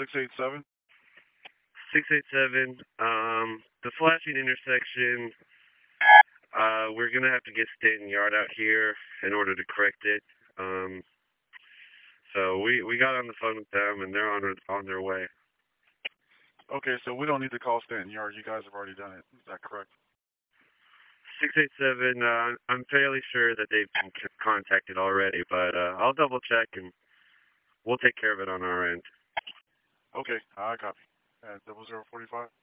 687? 687. The flashing intersection. We're gonna have to get Stanton Yard out here in order to correct it. So we got on the phone with them and they're on their way. Okay, so we don't need to call Stanton Yard. You guys have already done it. Is that correct? 687. I'm fairly sure that they've been contacted already, but I'll double check and we'll take care of it on our end. Okay, I copy. 0045?